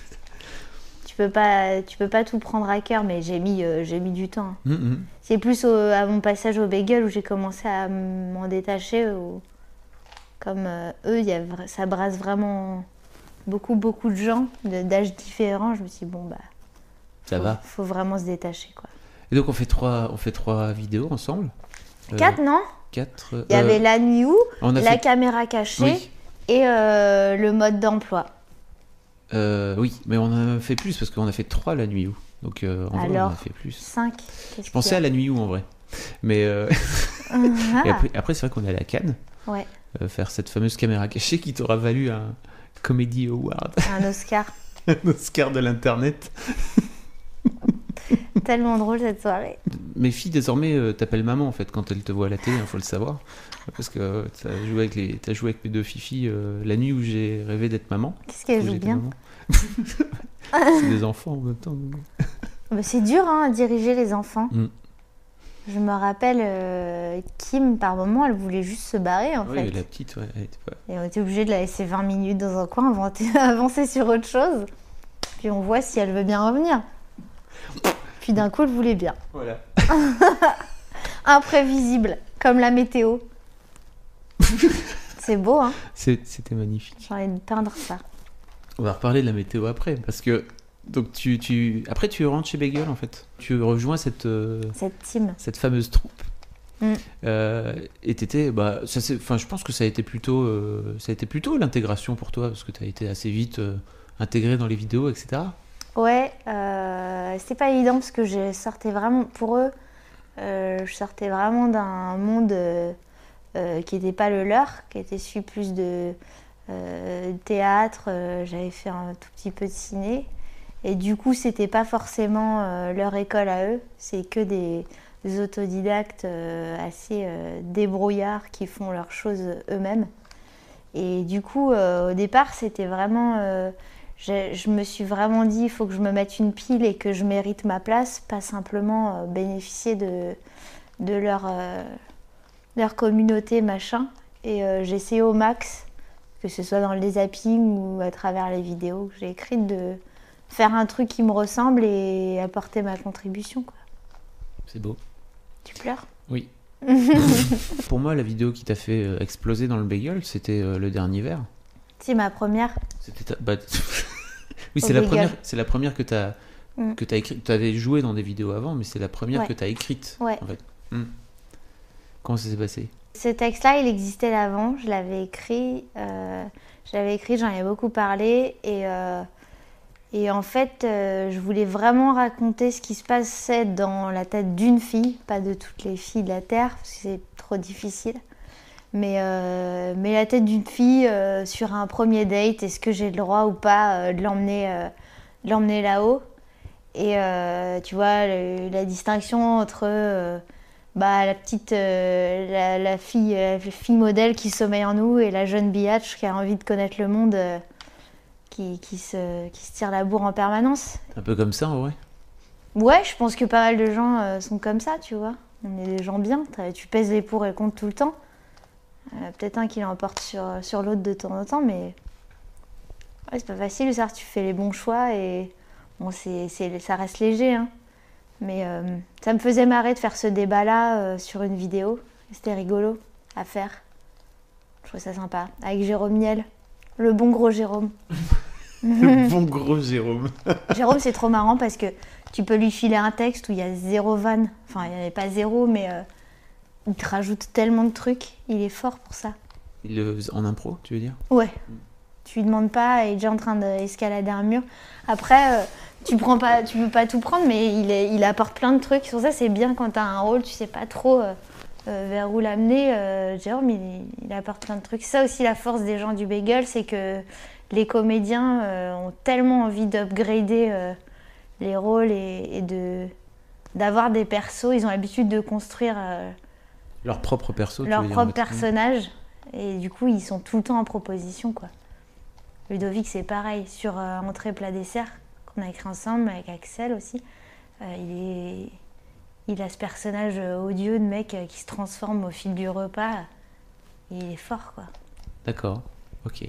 tu peux pas, tu peux pas tout prendre à cœur. Mais j'ai mis, euh, j'ai mis du temps. Hein. Mm-hmm. C'est plus au, à mon passage au bagel où j'ai commencé à m'en détacher. Où, comme euh, eux, y a, ça brasse vraiment beaucoup, beaucoup de gens de, d'âges différents. Je me suis dit, bon, bah, Ça faut, va. faut vraiment se détacher, quoi. Et donc on fait trois, on fait trois vidéos ensemble. Euh, Quatre, non? Quatre. Il y avait la nuit où, on a la fait... caméra cachée Oui. et euh, le mode d'emploi. Euh, oui, mais on en a fait plus parce qu'on a fait trois la nuit où. Donc euh, en vrai, on Alors, en a fait plus. Cinq. Qu'est-ce Je pensais qu'il y à la nuit où en vrai. Mais euh... a et Ah, après, après c'est vrai qu'on est allé à Cannes ouais, euh, faire cette fameuse caméra cachée qui t'aura valu un Comedy Award, un Oscar. un Oscar de l'internet. Tellement drôle cette soirée. Mes filles désormais euh, t'appellent maman en fait quand elles te voient à la télé, il faut le savoir. Parce que euh, t'as joué avec les, t'as joué avec mes deux filles euh, la nuit où j'ai rêvé d'être maman. Qu'est-ce qu'elle Où joue j'étais bien. maman. C'est des enfants en même temps. donc. Bah, c'est dur hein, à diriger les enfants. Mm. Je me rappelle, euh, Kim, par moment, elle voulait juste se barrer en Oui, fait. mais la petite, ouais, elle était pas... Et on était obligé de la laisser vingt minutes dans un coin, inventer- avancer sur autre chose. Puis on voit si elle veut bien revenir. Puis d'un coup, elle voulait bien. Voilà. Imprévisible, comme la météo. C'est beau, hein? C'est- C'était magnifique. J'ai envie de peindre ça. On va reparler de la météo après, parce que donc tu, tu... après tu rentres chez Bagel en fait. Tu rejoins cette, euh, Cette team. cette fameuse troupe. Mm. Euh, et t'étais, bah, ça c'est, enfin, je pense que ça a été plutôt, euh, ça a été plutôt l'intégration pour toi, parce que tu as été assez vite euh, intégré dans les vidéos, et cetera. Ouais, euh, c'était pas évident parce que je sortais vraiment, pour eux, euh, je sortais vraiment d'un monde euh, euh, qui n'était pas le leur, qui était celui plus de euh, théâtre, euh, j'avais fait un tout petit peu de ciné. Et du coup, c'était pas forcément euh, leur école à eux, c'est que des, des autodidactes euh, assez euh, débrouillards qui font leurs choses eux-mêmes. Et du coup, euh, au départ, c'était vraiment... Euh, je, je me suis vraiment dit, il faut que je me mette une pile et que je mérite ma place, pas simplement euh, bénéficier de, de leur, euh, leur communauté, machin. Et euh, j'ai essayé au max, que ce soit dans les zappings ou à travers les vidéos que j'ai écrites, de faire un truc qui me ressemble et apporter ma contribution, quoi. C'est beau. Tu pleures? Oui. Pour moi, la vidéo qui t'a fait euh, exploser dans le bagel, c'était euh, le dernier verre. C'est ma première. C'était ta... bah, oui, Au c'est la bagel. première. C'est la première que t'as Mm. que t'as écrite. T'avais joué dans des vidéos avant, mais c'est la première Ouais. que t'as écrite. Ouais. En fait. Mm. Comment ça s'est passé? Ce texte-là, il existait d'avant. Je l'avais écrit. Euh, je l'avais écrit, j'en ai beaucoup parlé. Et, euh, et en fait, euh, je voulais vraiment raconter ce qui se passait dans la tête d'une fille, pas de toutes les filles de la Terre, parce que c'est trop difficile. Mais, euh, mais la tête d'une fille euh, sur un premier date, est-ce que j'ai le droit ou pas euh, de l'emmener, euh, de l'emmener là-haut? Et euh, tu vois, le- la distinction entre euh, bah, la petite euh, la, la fille, la fille modèle qui sommeille en nous et la jeune biatch qui a envie de connaître le monde, euh, qui, qui, se, qui se tire la bourre en permanence. Un peu comme ça, en vrai. Ouais, je pense que pas mal de gens euh, sont comme ça, tu vois. On est des gens bien, t'as- tu pèses les pour et contre tout le temps. Euh, peut-être un qui l'emporte sur, sur l'autre de temps en temps, mais ouais, c'est pas facile, ça, tu fais les bons choix et Bon, c'est, c'est, ça reste léger, hein. Mais euh, ça me faisait marrer de faire ce débat-là euh, sur une vidéo. C'était rigolo à faire. Je trouvais ça sympa. Avec Jérôme Niel. Le bon gros Jérôme. Le bon gros Jérôme. Jérôme, c'est trop marrant parce que tu peux lui filer un texte où il y a zéro vanne. Enfin, il n'y avait pas zéro, mais euh, il te rajoute tellement de trucs. Il est fort pour ça. Il, euh, en impro, tu veux dire ? Ouais. Tu lui demandes pas, il est déjà en train d'escalader un mur. Après, euh, tu prends pas, tu peux pas tout prendre, mais il, est, il apporte plein de trucs. Sur ça, c'est bien quand tu as un rôle, tu sais pas trop euh, euh, vers où l'amener. Euh, Jérôme, il, il apporte plein de trucs. C'est ça aussi la force des gens du Bagel, c'est que les comédiens euh, ont tellement envie d'upgrader euh, les rôles et, et de, d'avoir des persos. Ils ont l'habitude de construire euh, leur propre perso, leur propre personnage. Et du coup, ils sont tout le temps en proposition, quoi. Ludovic, c'est pareil, sur euh, Entrée plat dessert, qu'on a écrit ensemble avec Axel aussi. Euh, il, est... il a ce personnage euh, odieux de mec euh, qui se transforme au fil du repas. Et il est fort, quoi. D'accord, ok.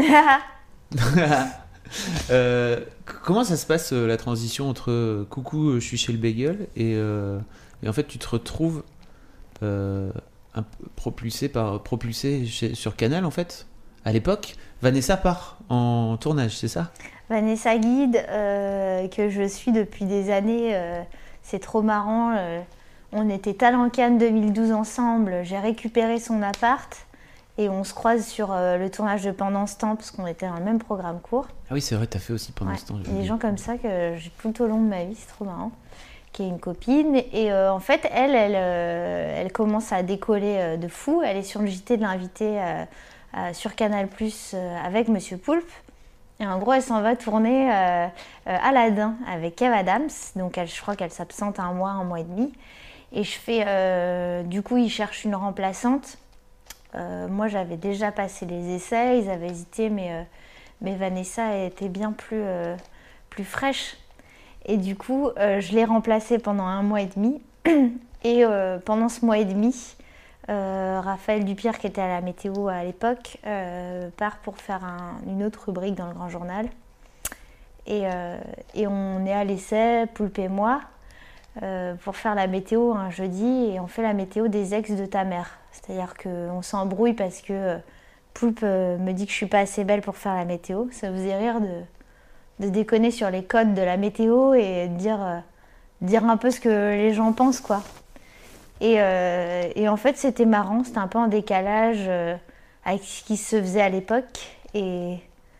euh, comment ça se passe euh, la transition entre euh, coucou, je suis chez le Bagel et, euh, et en fait tu te retrouves euh, un peu propulsé, par, propulsé chez, sur Canal en fait à l'époque? Vanessa part en tournage, c'est ça? Vanessa Guide, euh, que je suis depuis des années, euh, c'est trop marrant. Euh, on était Talent Cannes deux mille douze ensemble, j'ai récupéré son appart et on se croise sur euh, le tournage de Pendant ce temps parce qu'on était dans le même programme court. Ah oui, c'est vrai, t'as fait aussi Pendant ouais. ce temps. Il y a des gens comme ça que j'ai tout au long de ma vie, c'est trop marrant. Qui est une copine et euh, en fait, elle, elle, euh, elle commence à décoller euh, de fou. Elle est sur le J T de l'invité. Euh, Euh, sur Canal plus, euh, avec Monsieur Poulpe. Et en gros, elle s'en va tourner euh, euh, Aladdin avec Kev Adams. Donc, elle, je crois qu'elle s'absente un mois, un mois et demi. Et je fais... Euh, du coup, ils cherchent une remplaçante. Euh, moi, j'avais déjà passé les essais. Ils avaient hésité, mais, euh, mais Vanessa était bien plus, euh, plus fraîche. Et du coup, euh, je l'ai remplacée pendant un mois et demi. Et euh, pendant ce mois et demi... Euh, Raphaël Dupierre, qui était à la météo à l'époque, euh, part pour faire un, une autre rubrique dans le Grand Journal. Et, euh, et on est à l'essai, Poulpe et moi, euh, pour faire la météo un jeudi. Et on fait la météo des ex de ta mère. C'est-à-dire qu'on s'embrouille parce que Poulpe me dit que je suis pas assez belle pour faire la météo. Ça vous faisait rire de, de déconner sur les codes de la météo et de dire, euh, dire un peu ce que les gens pensent, quoi. Et, euh, et en fait, c'était marrant, c'était un peu en décalage euh, avec ce qui se faisait à l'époque. Et,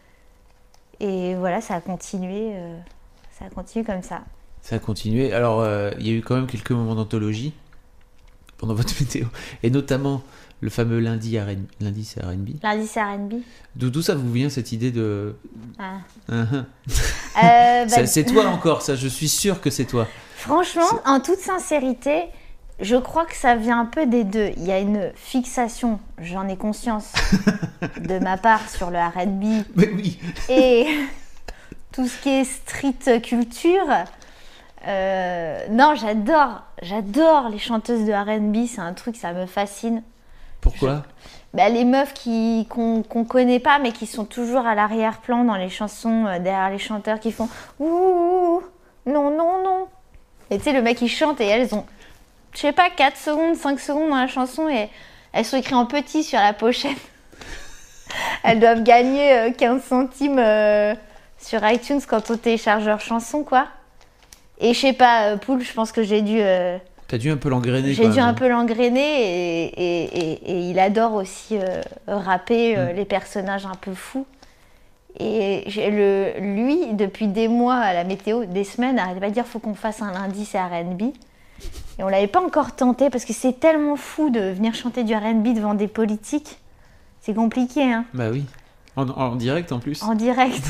et voilà, ça a continué, euh, ça a continué comme ça. Ça a continué. Alors, euh, il y a eu quand même quelques moments d'anthologie pendant votre météo. Et notamment le fameux lundi, R and B. Lundi, c'est R and B. Lundi, c'est R and B. D'où, d'où ça vous vient cette idée de... Ah. Uh-huh. euh, bah... ça, c'est toi encore, ça, je suis sûr que c'est toi. Franchement, c'est... en toute sincérité... Je crois que ça vient un peu des deux. Il y a une fixation, j'en ai conscience, de ma part sur le R and B. Mais oui. Et tout ce qui est street culture. Euh, non, j'adore, j'adore les chanteuses de R and B. C'est un truc, ça me fascine. Pourquoi ? Je... Bah, les meufs qui, qu'on, qu'on connaît pas, mais qui sont toujours à l'arrière-plan dans les chansons, euh, derrière les chanteurs qui font « Ouh, non, non, non ». Et tu sais, le mec, il chante et elles ont... je sais pas, quatre secondes, cinq secondes dans la chanson et elles sont écrites en petit sur la pochette. Elles doivent gagner euh, quinze centimes euh, sur iTunes quand on télécharge leur chanson, quoi. Et je sais pas, euh, Poul, je pense que j'ai dû... Euh, T'as dû un peu l'engrainer. J'ai quand dû même. un peu l'engrainer et, et, et, et il adore aussi euh, rapper euh, mmh. les personnages un peu fous. Et j'ai le, lui, depuis des mois à la météo, des semaines, arrêtait pas de dire faut qu'on fasse un lundi, c'est R and B. Et on l'avait pas encore tenté parce que c'est tellement fou de venir chanter du R and B devant des politiques. C'est compliqué, hein. Bah oui. En, en direct en plus. En direct.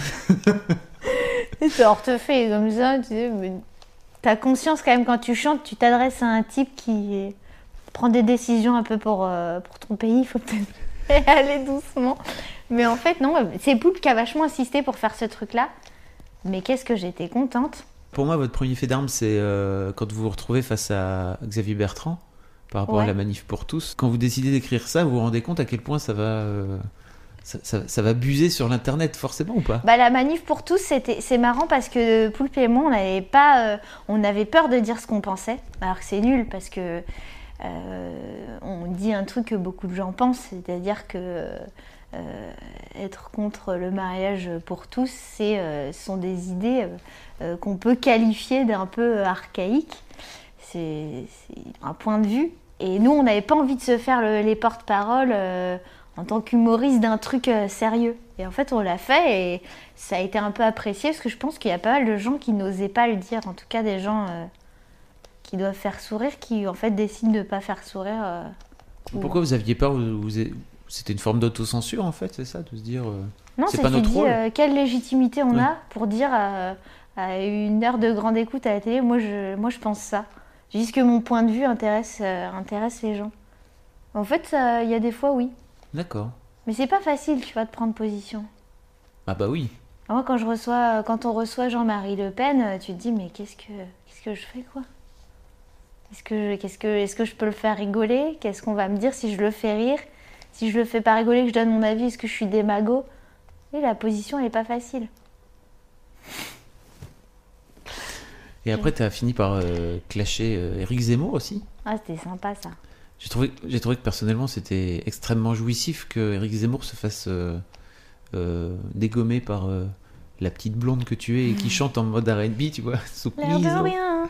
Et ça te fait comme ça, tu sais. Mais t'as conscience quand même quand tu chantes, tu t'adresses à un type qui prend des décisions un peu pour, euh, pour ton pays. Il faut peut-être aller doucement. Mais en fait, non, c'est Poulpe qui a vachement insisté pour faire ce truc-là. Mais qu'est-ce que j'étais contente. Pour moi, votre premier fait d'armes, c'est euh, quand vous vous retrouvez face à Xavier Bertrand, par rapport ouais. à la manif pour tous. Quand vous décidez d'écrire ça, vous vous rendez compte à quel point ça va, euh, ça, ça, ça va buser sur l'internet forcément ou pas? Bah, la manif pour tous, c'était, c'est marrant parce que Poulpe et moi, on avait pas, euh, on avait peur de dire ce qu'on pensait, alors que c'est nul parce que euh, on dit un truc que beaucoup de gens pensent, c'est-à-dire que euh, être contre le mariage pour tous, c'est, euh, ce sont des idées euh, qu'on peut qualifier d'un peu archaïques. C'est, c'est un point de vue. Et nous, on n'avait pas envie de se faire le, les porte-paroles euh, en tant qu'humoriste d'un truc euh, sérieux. Et en fait, on l'a fait et ça a été un peu apprécié parce que je pense qu'il y a pas mal de gens qui n'osaient pas le dire. En tout cas, des gens euh, qui doivent faire sourire, qui en fait décident de ne pas faire sourire. Euh, Pourquoi ou... vous aviez peur? vous, vous, C'était une forme d'autocensure en fait, c'est ça? De se dire. Euh, non, c'est, c'est pas que notre tu dis rôle. euh, quelle légitimité on oui. a pour dire euh, à une heure de grande écoute à la télé, moi je, moi, je pense ça. Je dis que mon point de vue intéresse, euh, intéresse les gens. En fait, il y a des fois, oui. D'accord. Mais c'est pas facile, tu vois, de prendre position. Ah bah oui. Moi, quand, je reçois, quand on reçoit Jean-Marie Le Pen, tu te dis, mais qu'est-ce que, qu'est-ce que je fais, quoi? Est-ce que, je, qu'est-ce que, est-ce que je peux le faire rigoler? Qu'est-ce qu'on va me dire si je le fais rire? Si je le fais pas rigoler, que je donne mon avis, est-ce que je suis démago? Et la position, elle est pas facile. Et après, tu as fini par euh, clasher euh, Éric Zemmour aussi. Ah, c'était sympa, ça. J'ai trouvé, j'ai trouvé que personnellement, c'était extrêmement jouissif que Éric Zemmour se fasse euh, euh, dégommer par euh, la petite blonde que tu es et qui mmh. chante en mode R and B, tu vois. L'air de rien.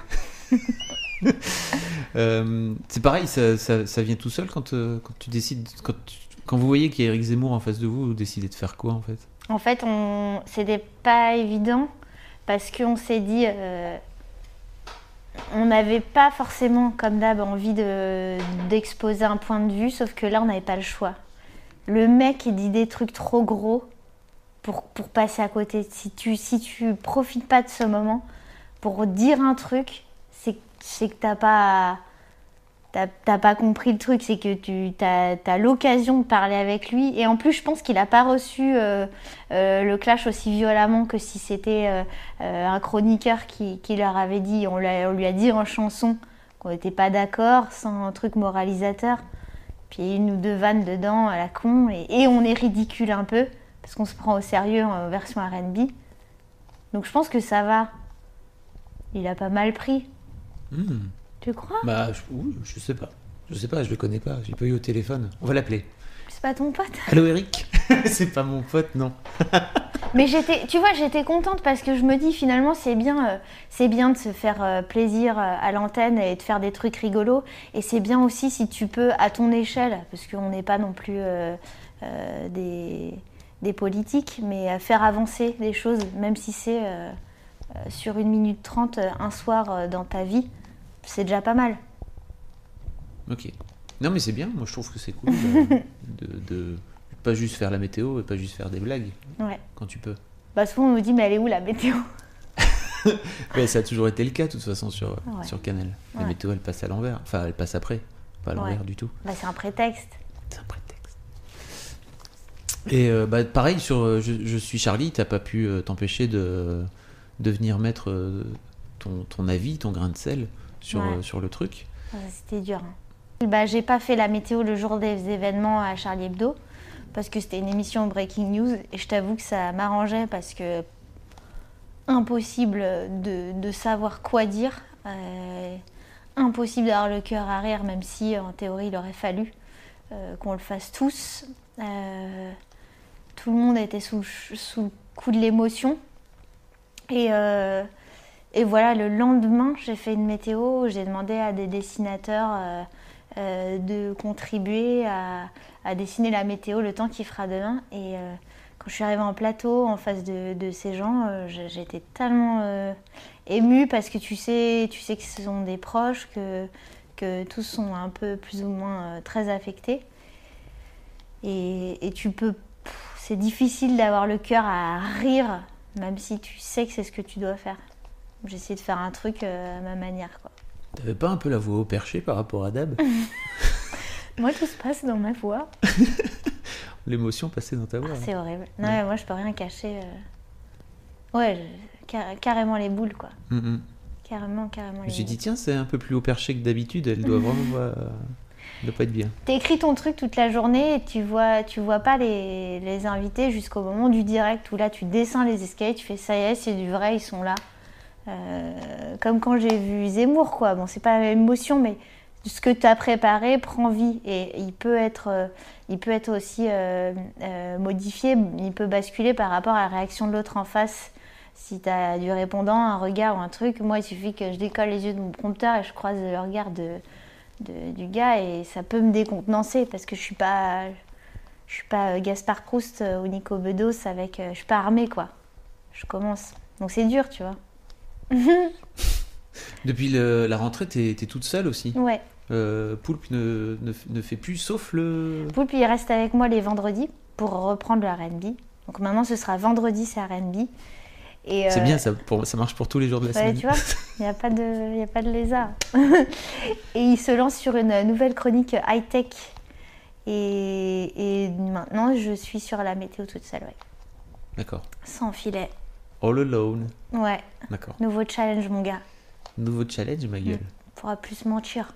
euh, c'est pareil, ça, ça, ça vient tout seul quand, euh, quand tu décides, quand, tu, quand vous voyez qu'il y a Éric Zemmour en face de vous, vous décidez de faire quoi en fait? En fait, on... c'était pas évident parce qu'on s'est dit... Euh... On n'avait pas forcément, comme d'hab, envie de, d'exposer un point de vue, sauf que là, on n'avait pas le choix. Le mec, il dit des trucs trop gros pour, pour passer à côté. Si tu si tu profites pas de ce moment pour dire un truc, c'est, c'est que t'as pas, t'as, t'as pas compris le truc. C'est que tu t'as, t'as l'occasion de parler avec lui. Et en plus, je pense qu'il n'a pas reçu euh, euh, le clash aussi violemment que si c'était euh, euh, un chroniqueur qui, qui leur avait dit, on, l'a, on lui a dit en chanson qu'on n'était pas d'accord, sans un truc moralisateur. Puis une ou deux vannes dedans à la con. Et, et on est ridicule un peu, parce qu'on se prend au sérieux en version R and B. Donc je pense que ça va. Il a pas mal pris. Mmh. Tu crois? Bah, je, oui, je sais pas. Je sais pas, je le connais pas. J'ai pas eu au téléphone. On va l'appeler. C'est pas ton pote? Allô, Eric? C'est pas mon pote, non. Mais j'étais, tu vois, j'étais contente parce que je me dis finalement c'est bien, euh, c'est bien de se faire euh, plaisir euh, à l'antenne et de faire des trucs rigolos. Et c'est bien aussi si tu peux à ton échelle, parce qu'on n'est pas non plus euh, euh, des, des politiques, mais faire avancer des choses, même si c'est euh, euh, sur une minute trente un soir euh, dans ta vie, c'est déjà pas mal. Ok. Non mais c'est bien, moi je trouve que c'est cool de, de, de pas juste faire la météo et pas juste faire des blagues. Ouais. Quand tu peux. Bah souvent on nous dit mais elle est où la météo? Mais ça a toujours été le cas de toute façon sur, ouais. sur Canal. La ouais. météo elle passe à l'envers, enfin elle passe après, pas à l'envers ouais. du tout. Bah c'est un prétexte. C'est un prétexte. Et euh, bah pareil sur je, je suis Charlie, t'as pas pu euh, t'empêcher de, de venir mettre euh, ton, ton avis, ton grain de sel sur, ouais. euh, sur le truc. Ouais, c'était dur. Hein. Bah, j'ai pas fait la météo le jour des événements à Charlie Hebdo parce que c'était une émission Breaking News et je t'avoue que ça m'arrangeait parce que impossible de, de savoir quoi dire, euh, impossible d'avoir le cœur à rire même si en théorie il aurait fallu euh, qu'on le fasse tous. Euh, tout le monde était sous, sous le coup de l'émotion et euh, Et voilà, le lendemain, j'ai fait une météo, j'ai demandé à des dessinateurs euh, euh, de contribuer à, à dessiner la météo le temps qu'il fera demain. Et euh, quand je suis arrivée en plateau, en face de, de ces gens, euh, j'étais tellement euh, émue parce que tu sais, tu sais que ce sont des proches, que, que tous sont un peu plus ou moins euh, très affectés. Et, et tu peux, pff, c'est difficile d'avoir le cœur à rire, même si tu sais que c'est ce que tu dois faire. J'ai essayé de faire un truc euh, à ma manière, quoi. T'avais pas un peu la voix au perché par rapport à Dab? Moi, tout se passe dans ma voix. L'émotion passait dans ta voix. Ah, hein. C'est horrible. Non, ouais. mais moi, je peux rien cacher. Euh... Ouais, je... Car- carrément les boules, quoi. Mm-hmm. Carrément, carrément les J'ai boules. dit, tiens, c'est un peu plus haut perché que d'habitude, elle doit vraiment... Euh... Ça doit pas être bien. T'écris ton truc toute la journée et tu vois, tu vois pas les, les invités jusqu'au moment du direct où là tu descends les escaliers, tu fais ça y est, c'est du vrai, ils sont là. Euh, comme quand j'ai vu Zemmour, quoi. Bon, c'est pas la même émotion, mais ce que tu as préparé prend vie et il peut être, euh, il peut être aussi euh, euh, modifié, il peut basculer par rapport à la réaction de l'autre en face. Si tu as du répondant, un regard ou un truc, moi il suffit que je décolle les yeux de mon prompteur et je croise le regard de, de, du gars et ça peut me décontenancer parce que je suis pas, je suis pas Gaspard Proust ou Nico Bedos avec, je suis pas armée quoi. Je commence, donc c'est dur, tu vois. Depuis le, la rentrée, t'es, t'es toute seule aussi. Ouais. Euh, Poulpe ne, ne, ne fait plus, sauf le... Poulpe, il reste avec moi les vendredis pour reprendre le R and B. Donc maintenant, ce sera vendredi, c'est R and B. Et c'est euh... bien, ça, pour, ça marche pour tous les jours de la ouais, semaine. Tu vois, il n'y a pas de, y a pas de lézard. Et il se lance sur une nouvelle chronique high-tech. Et, et maintenant, je suis sur la météo toute seule, ouais. D'accord. Sans filet. All alone. Ouais. D'accord. Nouveau challenge, mon gars. Nouveau challenge, ma gueule. On pourra plus mentir.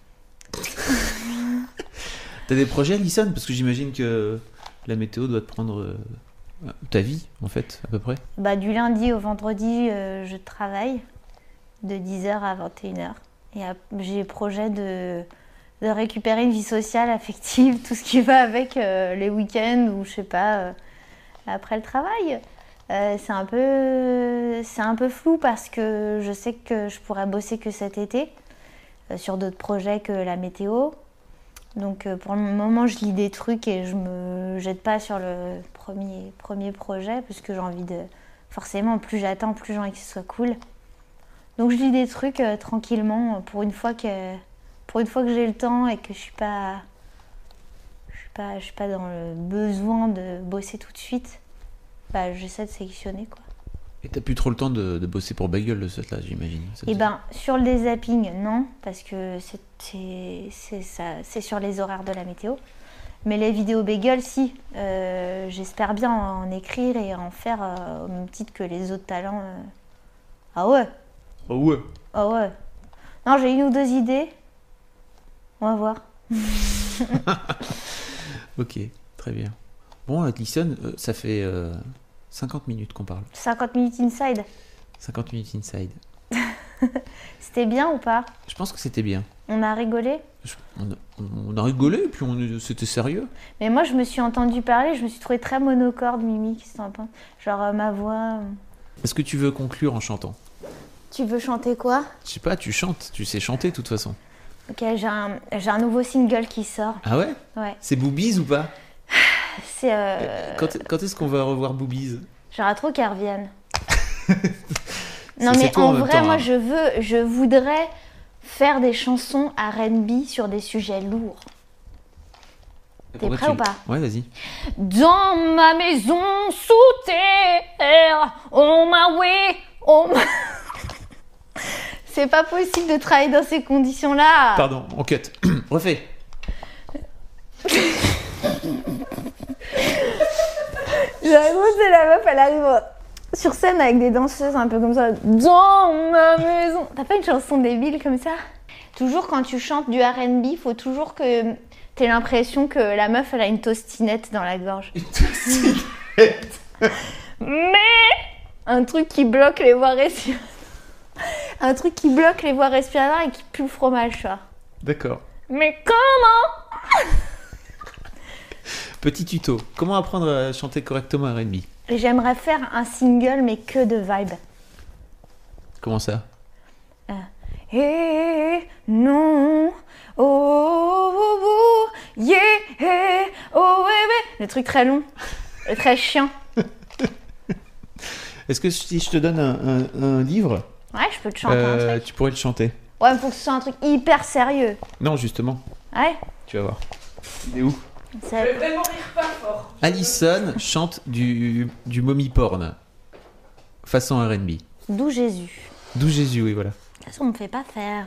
T'as des projets, Alison? Parce que j'imagine que la météo doit te prendre euh, ta vie, en fait, à peu près. Bah, du lundi au vendredi, euh, je travaille de dix heures à vingt et une heures. Et euh, j'ai projet de, de récupérer une vie sociale, affective, tout ce qui va avec euh, les week-ends ou je sais pas, euh, après le travail. Euh, c'est un peu, c'est un peu flou parce que je sais que je pourrais bosser que cet été euh, sur d'autres projets que la météo. Donc euh, pour le moment, je lis des trucs et je me jette pas sur le premier, premier projet parce que j'ai envie de... Forcément, plus j'attends, plus j'ai envie que ce soit cool. Donc je lis des trucs euh, tranquillement pour une fois que, pour une fois que j'ai le temps et que je suis pas, je suis pas, je suis pas dans le besoin de bosser tout de suite. Bah, j'essaie de sélectionner quoi. Et t'as plus trop le temps de, de bosser pour Bagel de cette là, j'imagine. Et ben sur le zapping, non, parce que c'est, c'est, c'est, ça, c'est sur les horaires de la météo. Mais les vidéos Bagel, si. Euh, j'espère bien en écrire et en faire euh, au même titre que les autres talents. Euh... Ah ouais. Oh ouais. Ah ouais. Non, j'ai une ou deux idées. On va voir. Ok, très bien. Bon, Alison, euh, ça fait euh, cinquante minutes qu'on parle. cinquante minutes inside. cinquante minutes inside. C'était bien ou pas? Je pense que c'était bien. On a rigolé? Je- on, a, on a rigolé, et puis on, c'était sérieux. Mais moi, je me suis entendue parler, je me suis trouvée très monocorde, Mimi, qui s'en pense. Genre euh, ma voix. euh. Est-ce que tu veux conclure en chantant? Tu veux chanter quoi? Je sais pas, tu chantes, tu sais chanter de toute façon. Ok, j'ai un, j'ai un nouveau single qui sort. Ah ouais? Ouais. C'est Boobies ou pas? C'est. Euh... quand, quand est-ce qu'on va revoir Boobies? J'aurais trop qu'elle revienne. C'est- Non, c'est mais toi en, en même vrai, temps, moi, hein. je veux, je voudrais faire des chansons R and B sur des sujets lourds. T'es Pourquoi prêt tu- ou pas? Ouais, vas-y. Dans ma maison sous terre, on m'a ouais, on m'a... C'est pas possible de travailler dans ces conditions-là. Pardon, on cut. Refais. J'avoue, c'est la meuf, elle arrive sur scène avec des danseuses un peu comme ça. Dans ma maison. T'as pas une chanson débile comme ça? Toujours quand tu chantes du R and B, faut toujours que t'aies l'impression que la meuf, elle a une tostinette dans la gorge. Mais un truc qui bloque les voies respiratoires. Un truc qui bloque les voies respiratoires et qui pue le fromage, ça. D'accord. Mais comment? Petit tuto. Comment apprendre à chanter correctement R and B? Et j'aimerais faire un single, mais que de vibe. Comment ça? Eh non, oh, oh, oh, oh, yeah, eh, oh, eh, eh. Le truc très long, et très chiant. Est-ce que si je te donne un, un- un livre, Ouais, je peux te chanter euh, un truc. tu pourrais le chanter? Ouais, il faut que ce soit un truc hyper sérieux. Non, justement. Ouais, Tu vas voir. Il est où? c'est... vraiment rire pas fort. Alison chante du, du mommy porn. Façon R and B. D'où Jésus. D'où Jésus, oui, voilà. De toute façon, on me fait pas faire.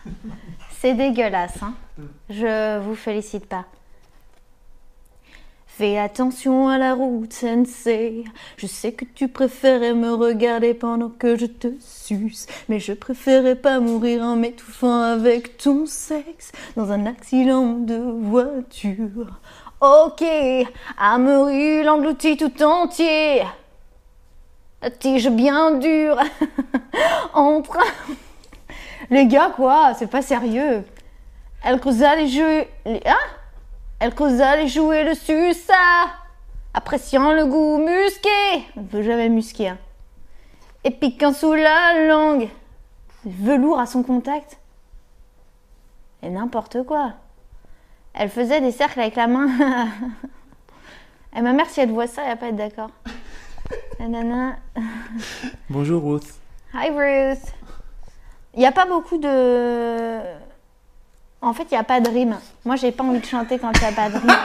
C'est dégueulasse, hein. Je vous félicite pas. Fais attention à la route, sensei. Je sais que tu préférais me regarder pendant que je te suce, mais je préférais pas mourir en m'étouffant avec ton sexe dans un accident de voiture. Ok, Amaury l'engloutit tout entier. La tige bien dure. Entre... Les gars, quoi, c'est pas sérieux. Elle creusa les jeux... Les... Hein Elle creusa les joues et le suça, appréciant le goût musqué. On ne peut jamais musquer, hein. Et piquant sous la langue. Velours à son contact. Et n'importe quoi. Elle faisait des cercles avec la main. Et ma mère, si elle voit ça, elle va pas être d'accord. Nanana. Bonjour Ruth. Hi Ruth. Il n'y a pas beaucoup de... En fait, il n'y a pas de rime. Moi, j'ai pas envie de chanter quand il n'y a pas de rime.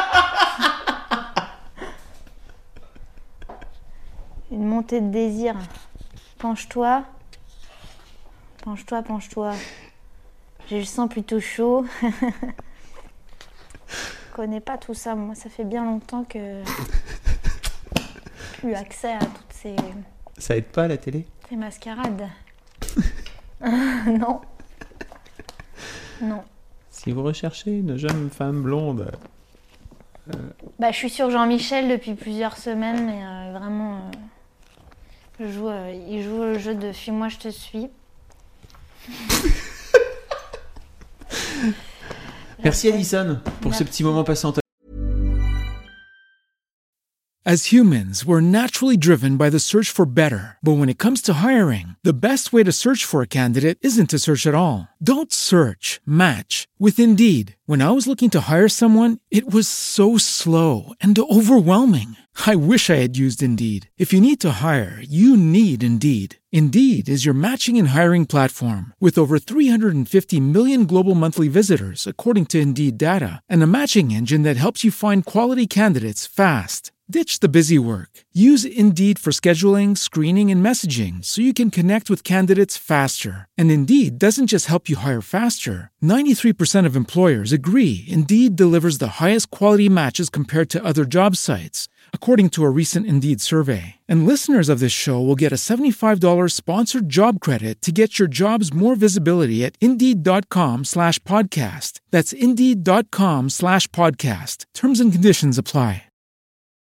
Une montée de désir. Penche-toi. Penche-toi, penche-toi. J'ai le sang plutôt chaud. Je connais pas tout ça. Moi, ça fait bien longtemps que j'ai plus accès à toutes ces... Ça aide pas à la télé ? Ces mascarades. Non. Non. Si vous recherchez une jeune femme blonde... Euh... Bah, je suis sur Jean-Michel depuis plusieurs semaines, mais euh, vraiment... Euh, je joue, euh, il joue le jeu de « Fuis-moi, je te suis ». Merci Alison pour Merci. ce petit moment passé en ta... As humans, we're naturally driven by the search for better. But when it comes to hiring, the best way to search for a candidate isn't to search at all. Don't search, match with Indeed. When I was looking to hire someone, it was so slow and overwhelming. I wish I had used Indeed. If you need to hire, you need Indeed. Indeed is your matching and hiring platform with over three hundred fifty million global monthly visitors, according to Indeed data, and a matching engine that helps you find quality candidates fast. Ditch the busy work. Use Indeed for scheduling, screening, and messaging so you can connect with candidates faster. And Indeed doesn't just help you hire faster. ninety-three percent of employers agree Indeed delivers the highest quality matches compared to other job sites, according to a recent Indeed survey. And listeners of this show will get a seventy-five dollars sponsored job credit to get your jobs more visibility at Indeed.com slash podcast. That's Indeed.com slash podcast. Terms and conditions apply.